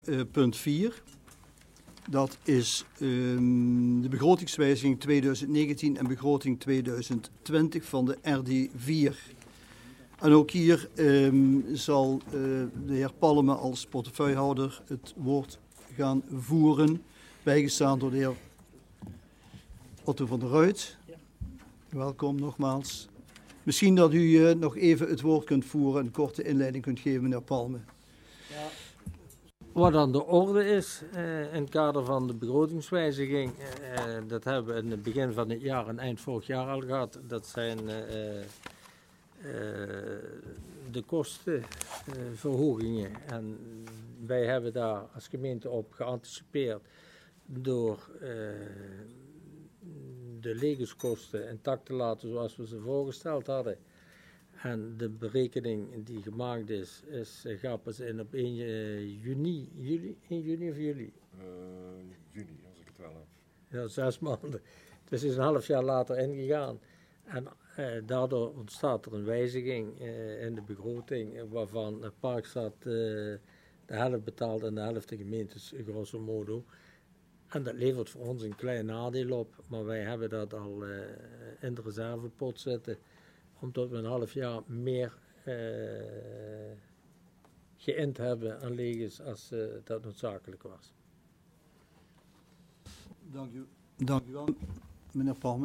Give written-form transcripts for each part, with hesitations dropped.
Punt 4. Dat is de begrotingswijziging 2019 en begroting 2020 van de RD4. En ook hier zal de heer Palme als portefeuillehouder het woord gaan voeren, bijgestaan door de heer Otto van der Ruijt. Welkom nogmaals. Misschien dat u nog even het woord kunt voeren en een korte inleiding kunt geven, meneer Palme. Ja. Wat aan de orde is in het kader van de begrotingswijziging, dat hebben we in het begin van het jaar en eind vorig jaar al gehad. Dat zijn de kostenverhogingen. En wij hebben daar als gemeente op geanticipeerd door de legerskosten intact te laten zoals we ze voorgesteld hadden. En de berekening die gemaakt is gaat pas in op 1 juni, 1 juni of juli? Juni, als ik het wel heb. Ja, 6 maanden. Dus is een half jaar later ingegaan. En daardoor ontstaat er een wijziging in de begroting, waarvan het Parkstad de helft betaalt en de helft de gemeentes, grosso modo. En dat levert voor ons een klein nadeel op, maar wij hebben dat al in de reservepot zitten, omdat we een half jaar meer geïnd hebben aan legers als dat noodzakelijk was. Dank u wel, meneer Palme.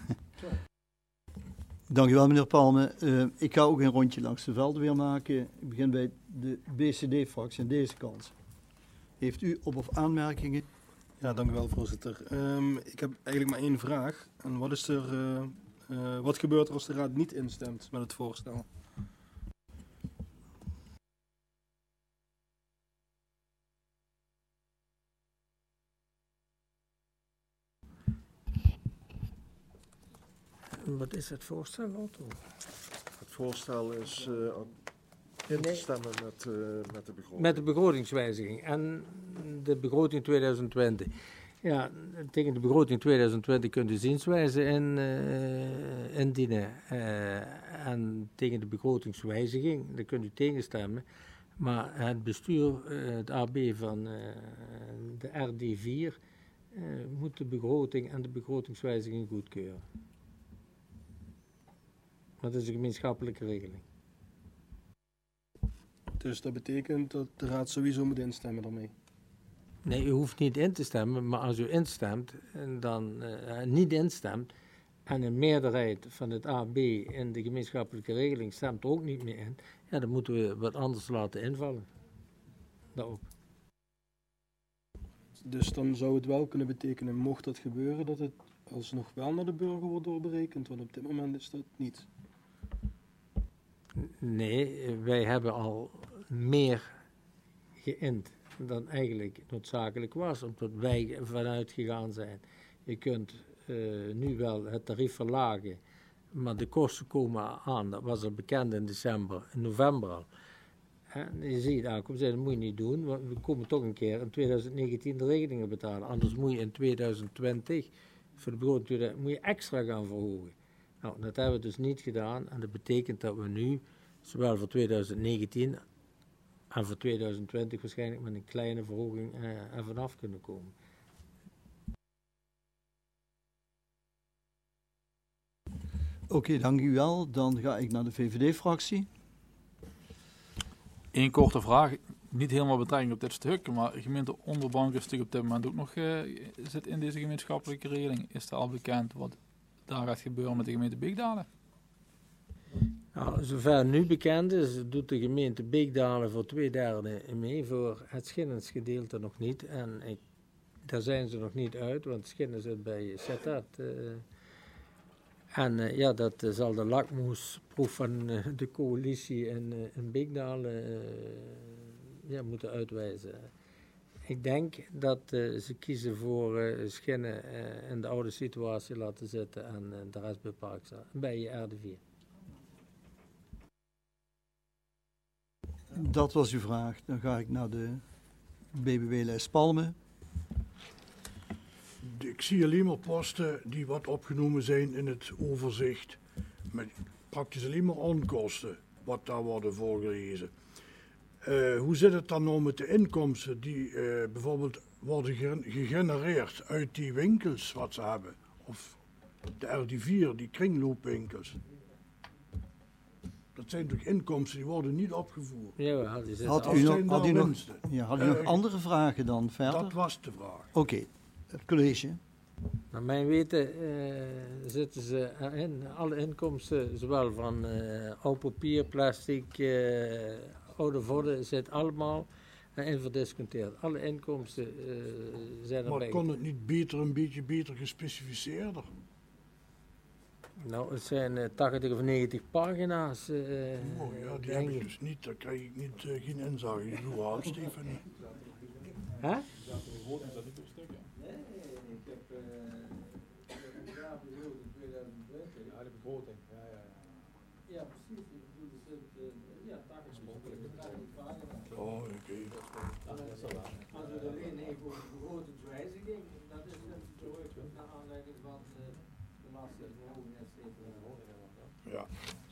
Dank u wel, meneer Palme. Ik ga ook een rondje langs de velden weer maken. Ik begin bij de BCD-fractie aan deze kant. Heeft u op- of aanmerkingen? Ja, dank u wel, voorzitter. Ik heb eigenlijk maar één vraag. En wat gebeurt er als de raad niet instemt met het voorstel? Wat is het voorstel, Otto? Het voorstel is in te stemmen met de begroting. Met de begrotingswijziging en de begroting 2020. Ja, tegen de begroting 2020 kunt u zienswijze indienen. En tegen de begrotingswijziging, daar kunt u tegenstemmen. Maar het bestuur, het AB van de RD4, moet de begroting en de begrotingswijziging goedkeuren. Dat is een gemeenschappelijke regeling. Dus dat betekent dat de raad sowieso moet instemmen daarmee? Nee, u hoeft niet in te stemmen, maar als u instemt, dan niet instemt en een meerderheid van het AB in de gemeenschappelijke regeling stemt er ook niet meer in, ja, dan moeten we wat anders laten invallen. Daarop. Dus dan zou het wel kunnen betekenen, mocht dat gebeuren, dat het alsnog wel naar de burger wordt doorberekend, want op dit moment is dat niet. Nee, wij hebben al meer geïnd dan eigenlijk noodzakelijk was, omdat wij vanuit gegaan zijn. Je kunt nu wel het tarief verlagen, maar de kosten komen aan. Dat was al bekend in november al. En je ziet aankomen, dat moet je niet doen, want we komen toch een keer in 2019 de rekeningen betalen. Anders moet je in 2020, voor de begroting, moet je extra gaan verhogen. Nou, dat hebben we dus niet gedaan en dat betekent dat we nu, zowel voor 2019 en voor 2020 waarschijnlijk met een kleine verhoging er vanaf kunnen komen. Oké, dank u wel. Dan ga ik naar de VVD-fractie. Eén korte vraag, niet helemaal betrekking op dit stuk, maar gemeente Onderbank is natuurlijk op dit moment ook nog zit in deze gemeenschappelijke regeling. Is er al bekend wat daar gaat gebeuren met de gemeente Beekdalen? Nou, zover nu bekend is, doet de gemeente Beekdalen voor 2/3 mee, voor het Schinnensgedeelte nog niet. En daar zijn ze nog niet uit, want Schinnen zit bij Zetat. En ja, dat zal de lakmoesproef van de coalitie in Beekdalen moeten uitwijzen. Ik denk dat ze kiezen voor Schinnen in de oude situatie laten zitten en de rest bij Parkstad, bij RD4. Dat was uw vraag. Dan ga ik naar de BBW-lijst Palme. Ik zie alleen maar posten die wat opgenomen zijn in het overzicht. Met praktisch alleen maar onkosten, wat daar worden voorgelezen. Hoe zit het dan nou met de inkomsten die bijvoorbeeld worden gegenereerd uit die winkels wat ze hebben? Of de RD4, die kringloopwinkels. Dat zijn toch inkomsten die worden niet opgevoerd? Ja, die zitten Had af- u zijn nog, daar winsten? had u nog andere vragen dan verder? Dat was de vraag. Oké, het college. Naar mijn weten zitten ze erin, alle inkomsten, zowel van oud papier, plastic, oude vodden, zit allemaal in verdisconteerd. Alle inkomsten zijn Maar erbij. kon het niet beter, een beetje beter gespecificeerder? Nou, het zijn 80 of 90 pagina's. Oh ja, die heb denk ik ik. dus niet. Daar krijg ik niet, geen inzage. Die doe haal, Stefanie. Hè? Ja, de begroting. Ja, precies. Ik bedoel, er zit 80 pagina's. Oh, oké. Als het alleen even over begrotingswijziging, dat is natuurlijk naar aanleiding van de belastingverhoging, et cetera. Ja.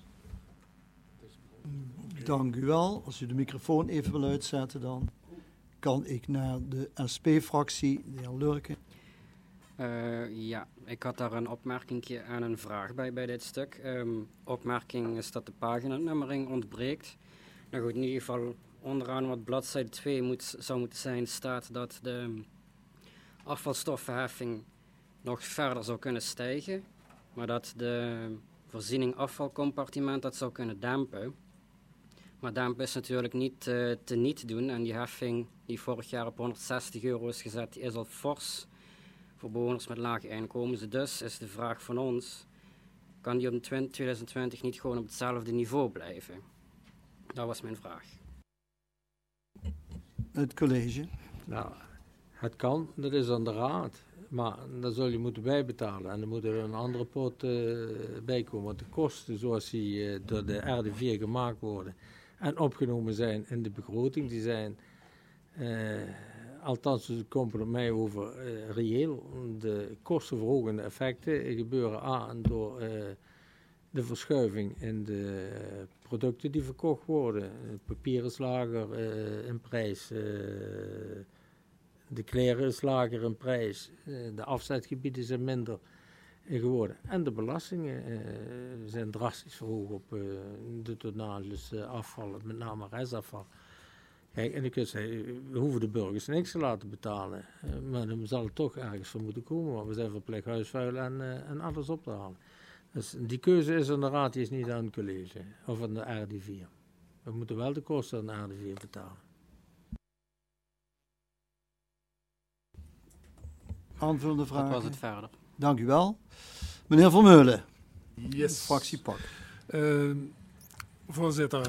Oké. Dank u wel. Als u de microfoon even wil uitzetten, dan kan ik naar de SP-fractie, de heer Lurken. Ja, ik had daar een opmerking en een vraag bij dit stuk. Opmerking is dat de paginanummering ontbreekt. Nou goed, in ieder geval onderaan wat bladzijde 2 zou moeten zijn, staat dat de afvalstoffenheffing nog verder zou kunnen stijgen, maar dat de voorziening afvalcompartiment dat zou kunnen dempen. Maar dempen is natuurlijk niet te niet doen en die heffing die vorig jaar op €160 is gezet, die is al fors voor bewoners met lage inkomens. Dus is de vraag van ons, kan die op 2020 niet gewoon op hetzelfde niveau blijven? Dat was mijn vraag. Het college. Nou, het kan, dat is aan de raad. Maar dan zul je moeten bijbetalen. En dan moet er een andere pot bij komen. Want de kosten zoals die door de RD4 gemaakt worden en opgenomen zijn in de begroting, die zijn, althans het komt er op mij over, reëel. De kostenverhogende effecten gebeuren door de verschuiving in de producten die verkocht worden. Het papier is lager in prijs, de kleren is lager in prijs, de afzetgebieden zijn minder geworden. En de belastingen zijn drastisch verhoogd op de totales afval, met name restafval. Kijk, en ik kan zeggen, we hoeven de burgers niks te laten betalen, maar dan zal het toch ergens voor moeten komen, want we zijn verplicht huisvuil en alles op te halen. Dus die keuze is aan de raad, die is niet aan het college of aan de RD4. We moeten wel de kosten aan de RD4 betalen. Aanvullende vragen? Dat was het verder. Dank u wel. Meneer Vermeulen, Yes. fractie PAK. Voorzitter,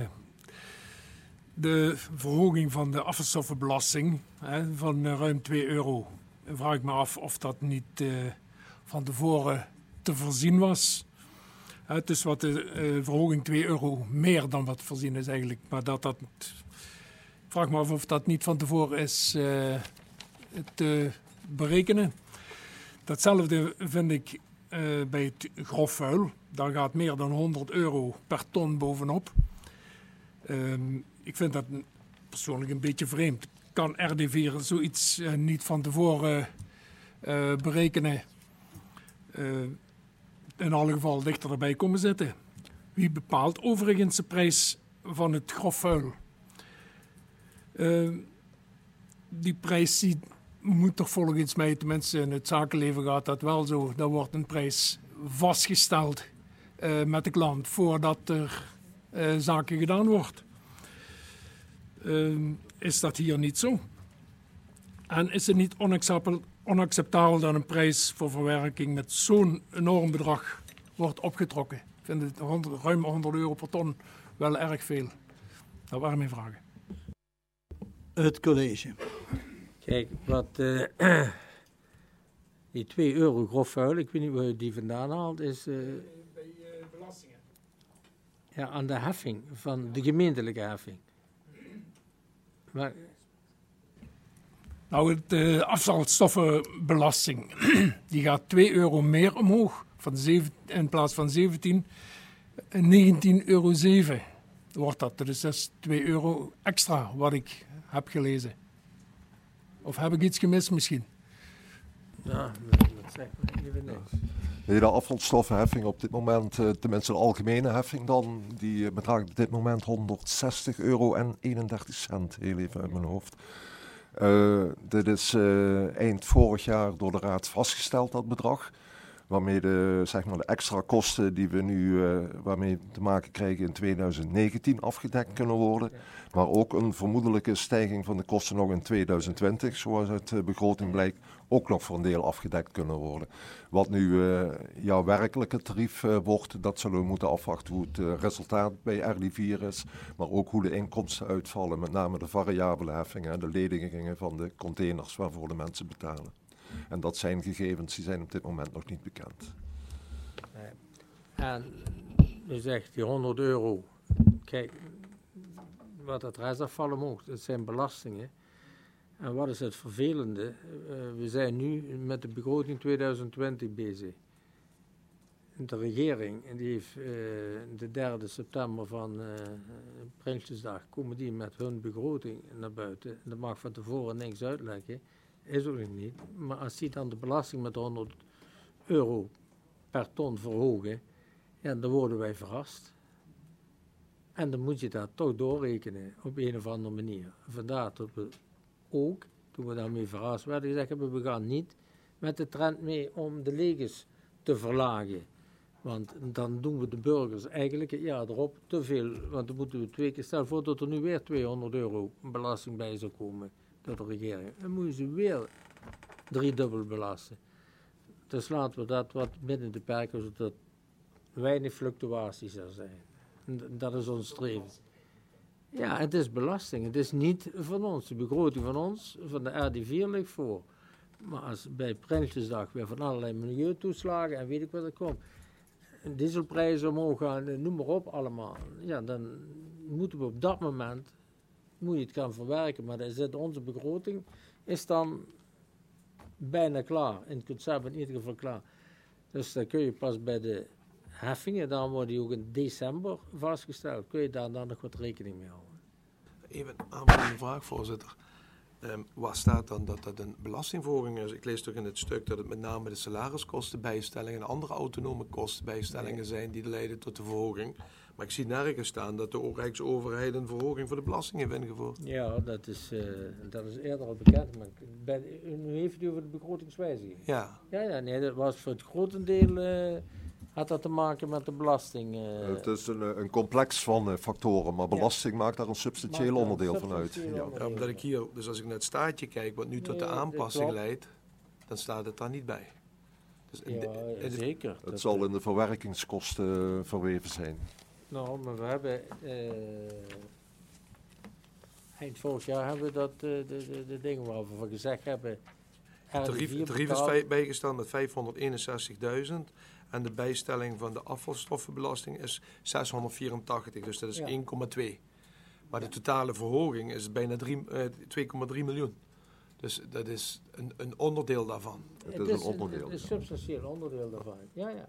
de verhoging van de afvalstoffenbelasting van ruim €2. Dan vraag ik me af of dat niet van tevoren te voorzien was. Het is wat de verhoging €2 meer dan wat voorzien is eigenlijk. Maar ik vraag me af of dat niet van tevoren is te berekenen. Datzelfde vind ik bij het grof vuil. Daar gaat meer dan €100 per ton bovenop. Ik vind dat persoonlijk een beetje vreemd. Kan RD4 zoiets niet van tevoren berekenen? In alle geval dichter erbij komen zitten. Wie bepaalt overigens de prijs van het grof vuil? Die prijs moet toch volgens mij, tenminste in het zakenleven gaat dat wel zo. Daar wordt een prijs vastgesteld met de klant voordat er zaken gedaan wordt. Is dat hier niet zo? En is het niet onacceptabel dat een prijs voor verwerking met zo'n enorm bedrag wordt opgetrokken? Ik vind het ruim €100 per ton wel erg veel. Dat waren mijn vragen. Het college. Kijk, wat die €2 grof vuil, ik weet niet waar je die vandaan haalt, is Bij belastingen. ja, aan de heffing, van de gemeentelijke heffing. Maar Nou, de afvalstoffenbelasting, die gaat €2 meer omhoog. In plaats van 17, €19,07. wordt dat. Dus dat is 2 euro extra wat ik heb gelezen. Of heb ik iets gemist misschien? Ja, dat zegt me even niks. Nee, de afvalstoffenheffing op dit moment, tenminste de algemene heffing dan, die bedraagt op dit moment €160 en 31 cent, heel even uit mijn hoofd. Dit is eind vorig jaar door de Raad vastgesteld, dat bedrag. Waarmee de extra kosten die we nu waarmee te maken krijgen in 2019 afgedekt kunnen worden. Maar ook een vermoedelijke stijging van de kosten nog in 2020, zoals uit de begroting blijkt, ook nog voor een deel afgedekt kunnen worden. Wat nu jouw werkelijke tarief wordt, dat zullen we moeten afwachten hoe het resultaat bij RD4 is. Maar ook hoe de inkomsten uitvallen, met name de variabele heffingen en de ledigingen van de containers waarvoor de mensen betalen. En dat zijn gegevens die zijn op dit moment nog niet bekend. Nee. En u zegt die €100. Kijk, wat het restafvallen mocht, het zijn belastingen. En wat is het vervelende? We zijn nu met de begroting 2020 bezig. De regering, en die heeft de 3 september van Prinsjesdag, komen die met hun begroting naar buiten. Dat mag van tevoren niks uitleggen. Is ook niet. Maar als die dan de belasting met €100 per ton verhogen, ja, dan worden wij verrast. En dan moet je dat toch doorrekenen op een of andere manier. Vandaar dat we ook, toen we daarmee verrast werden, gezegd hebben, we gaan niet met de trend mee om de leges te verlagen. Want dan doen we de burgers eigenlijk het jaar erop te veel. Want dan moeten we 2 keer, stel voor dat er nu weer €200 belasting bij zou komen door de regering. Dan moeten ze weer 3-dubbel belasten. Dus laten we dat wat binnen de perken, zodat weinig fluctuaties er zijn. En dat is ons streven. Ja, het is belasting. Het is niet van ons. De begroting van ons, van de RD4 ligt voor. Maar als bij Prinsjesdag weer van allerlei milieutoeslagen en weet ik wat er komt, dieselprijzen omhoog gaan, noem maar op allemaal. Ja, dan moeten we op dat moment, moet je het gaan verwerken. Maar onze begroting is dan bijna klaar. In het concept in ieder geval klaar. Dus dan kun je pas bij de heffingen, dan worden die ook in december vastgesteld. Kun je daar dan nog wat rekening mee houden? Even een aanvullende vraag, voorzitter. Waar staat dan dat dat een belastingverhoging is? Ik lees toch in het stuk dat het met name de salariskostenbijstellingen en andere autonome kostenbijstellingen zijn die leiden tot de verhoging. Maar ik zie nergens staan dat de Rijksoverheid een verhoging voor de belasting heeft ingevoerd. Ja, dat is eerder al bekend. Maar nu heeft u over de begrotingswijziging. Ja. Ja, nee, dat was voor het grotendeel had dat te maken met de belasting. Het is een complex van factoren, maar belasting maakt daar een substantieel onderdeel van uit. Ja, omdat ik hier, dus als ik naar het staatje kijk, wat nu tot de aanpassing leidt, dan staat het daar niet bij. Dus zeker. Het zal in de verwerkingskosten verweven zijn. Nou, maar we hebben eind vorig jaar hebben we dat de dingen waarvan we gezegd hebben. Het tarief is bijgestaan met 561.000 en de bijstelling van de afvalstoffenbelasting is 684, dus dat is 1,2. Maar de totale verhoging is bijna 2,3 miljoen. Dus dat is een onderdeel daarvan. Het is een onderdeel. Het is een substantieel onderdeel daarvan. Ja.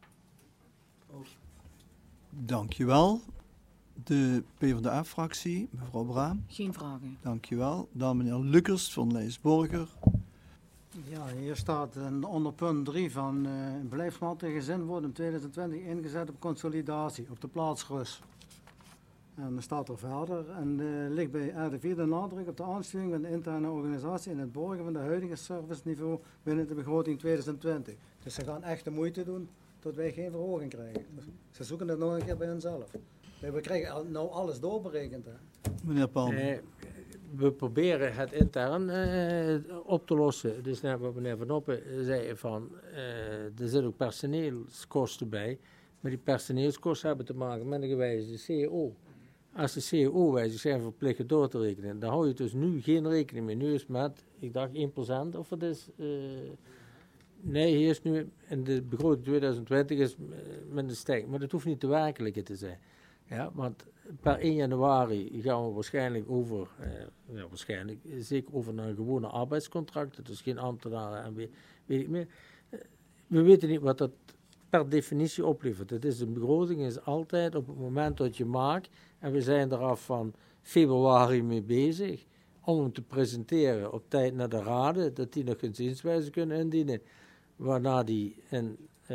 Dankjewel. De PvdA-fractie, mevrouw Braam. Geen vragen. Dankjewel. Dan meneer Lukkers van Leijsborger. Ja, hier staat onder punt 3 van beleidsmatige gezin wordt in 2020 ingezet op consolidatie op de plaats Rus. En dan staat er verder en ligt bij RD4 de nadruk op de aansturing van de interne organisatie en het borgen van de huidige serviceniveau binnen de begroting 2020. Dus ze gaan echt de moeite doen tot wij geen verhoging krijgen. Dus ze zoeken het nog een keer bij hunzelf. We krijgen nou alles doorberekend. Hè. Meneer Palm. We proberen het intern op te lossen. Dus net wat meneer Van Oppen zei van, er zitten ook personeelskosten bij. Maar die personeelskosten hebben te maken met een gewijzigde CEO. Als de CEO wijzigt, zijn verplicht door te rekenen. Dan hou je dus nu geen rekening mee. Nu is het met, ik dacht 1% of het is... nee, hier is nu in de begroting 2020 is met een stijging. Maar dat hoeft niet de werkelijke te zijn. Ja, want per 1 januari gaan we waarschijnlijk zeker over naar een gewone arbeidscontract. Dus geen ambtenaren en weet ik meer. We weten niet wat dat per definitie oplevert. Het is een begroting is altijd op het moment dat je maakt, en we zijn er af van februari mee bezig, om hem te presenteren op tijd naar de raden, dat die nog een zienswijze kunnen indienen, waarna die in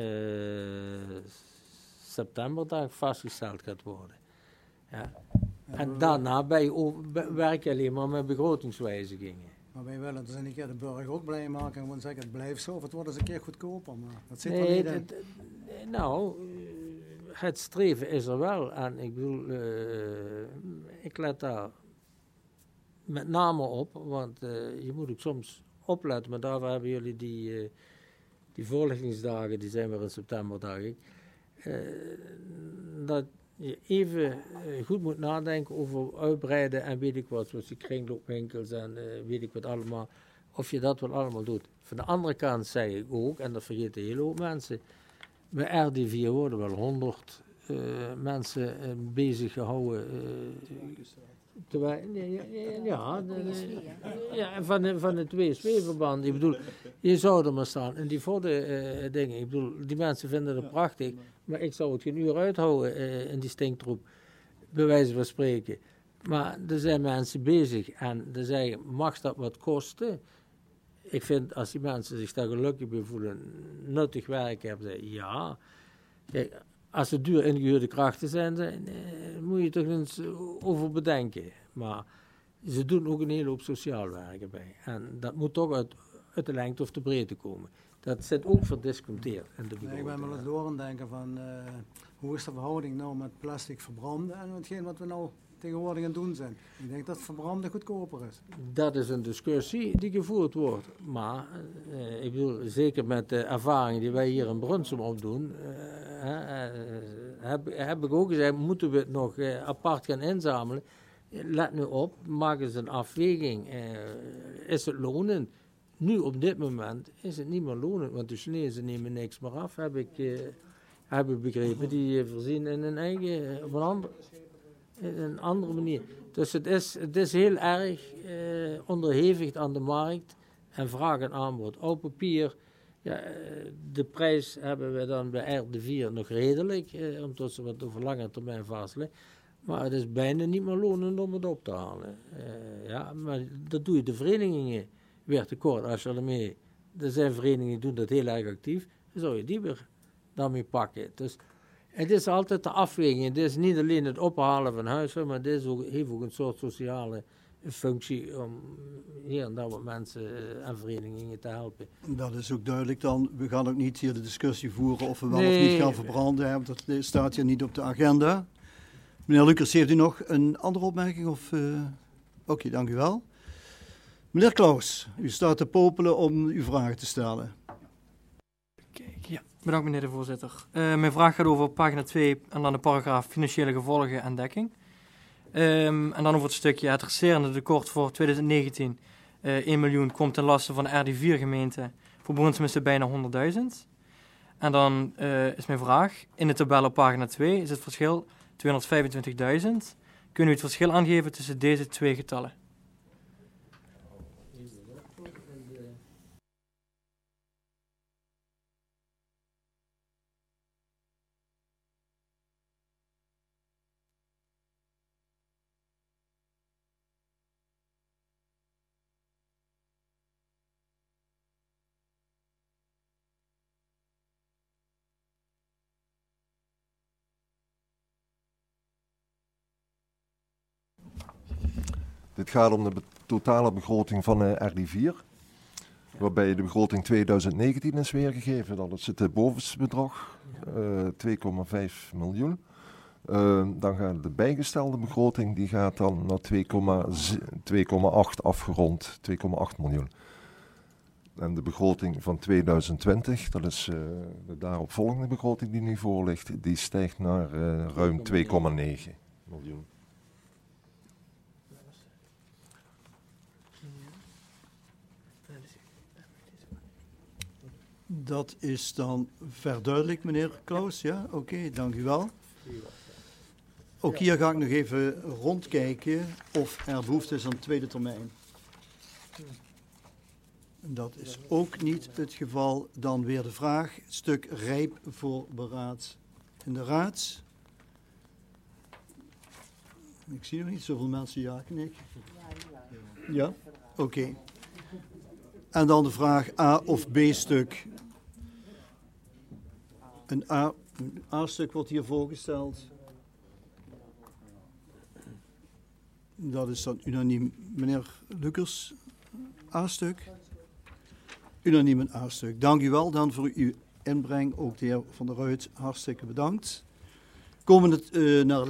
september daar vastgesteld gaat worden. Ja. En daarna werk je alleen maar met begrotingswijzigingen. Maar wij willen dus een keer de burger ook blij maken en gewoon zeggen het blijft zo of het wordt eens een keer goedkoper. Maar dat zit er niet in. Nou, het streven is er wel. En ik bedoel, ik let daar met name op, want je moet ook soms opletten. Maar daarvoor hebben jullie die voorlichtingsdagen, die zijn weer in september, dacht ik. Dat je even goed moet nadenken over uitbreiden en weet ik wat, zoals die kringloopwinkels en weet ik wat allemaal, of je dat wel allemaal doet. Van de andere kant zeg ik ook, en dat vergeten een hele hoop mensen, bij RD4 worden wel 100 mensen bezig gehouden. Van het WSW-verband. Ik bedoel, je zou er maar staan. En die dingen, ik bedoel, die mensen vinden het prachtig, maar ik zou het geen uur uithouden in die stinktroep, bij wijze van spreken. Maar er zijn mensen bezig en dan zeggen, mag dat wat kosten? Ik vind, als die mensen zich daar gelukkig bij voelen, nuttig werk hebben, ja. Kijk, als het duur ingehuurde krachten zijn, moet je toch eens over bedenken. Maar ze doen ook een hele hoop sociaal werk erbij. En dat moet toch uit de lengte of de breedte komen. Dat zit ook verdisconteerd in de begroting. Ik ben wel eens door aan het denken van, hoe is de verhouding nou met plastic verbranden en hetgeen wat we nou tegenwoordig aan het doen zijn. Ik denk dat verbranden goedkoper is. Dat is een discussie die gevoerd wordt. Maar ik bedoel, zeker met de ervaringen die wij hier in Brunsum opdoen, heb ik ook gezegd, moeten we het nog apart gaan inzamelen. Let nu op, maak eens een afweging. Is het lonend? Nu op dit moment is het niet meer lonend, want de Chinezen nemen niks meer af, heb ik begrepen. Die voorzien in een eigen, op een andere manier. Dus het is heel erg onderhevig aan de markt en vraag en aanbod. Op papier, ja, de prijs hebben we dan bij RD4 nog redelijk, omdat ze wat over lange termijn vastleggen. Maar het is bijna niet meer lonend om het op te halen. Ja, maar dat doe je de verenigingen weer tekort. Als je ermee, er zijn verenigingen die doen dat heel erg actief, dan zou je die weer daarmee pakken. Dus het is altijd de afweging. Het is niet alleen het ophalen van huizen, maar het is ook, heeft ook een soort sociale functie om hier en daar wat mensen en verenigingen te helpen. Dat is ook duidelijk dan. We gaan ook niet hier de discussie voeren of we wel of niet gaan verbranden. Hè, want dat staat hier niet op de agenda. Meneer Lukers, heeft u nog een andere opmerking? Oké, dank u wel. Meneer Klaus, u staat te popelen om uw vragen te stellen. Kijk, ja. Bedankt meneer de voorzitter. Mijn vraag gaat over pagina 2 en dan de paragraaf financiële gevolgen en dekking. En dan over het stukje het resterende tekort voor 2019. 1 miljoen komt ten laste van de RD4 gemeente. Voor Brunsum is het bijna 100.000. En dan is mijn vraag, in de tabel op pagina 2 is het verschil 225.000. Kunnen u het verschil aangeven tussen deze twee getallen? Dit gaat om de totale begroting van RD4, waarbij de begroting 2019 is weergegeven. Dat is het bovenste bedrag, 2,5 miljoen. Dan gaat de bijgestelde begroting, die gaat dan naar 2,8 afgerond, 2,8 miljoen. En de begroting van 2020, dat is de daaropvolgende begroting die nu voor ligt, die stijgt naar ruim 2,9 miljoen. Dat is dan verduidelijk, meneer Klaus. Ja, oké, dank u wel. Ook hier ga ik nog even rondkijken of er behoefte is aan tweede termijn. Dat is ook niet het geval. Dan weer de vraag, stuk rijp voor beraad in de raad. Ik zie nog niet zoveel mensen ja knikken. Ja? Oké. En dan de vraag A of B stuk. Een A-stuk wordt hier voorgesteld. Dat is dan unaniem. Meneer Lukkers, A-stuk. Unaniem een A-stuk. Dank u wel dan voor uw inbreng. Ook de heer Van der Ruijt, hartstikke bedankt. Komen het naar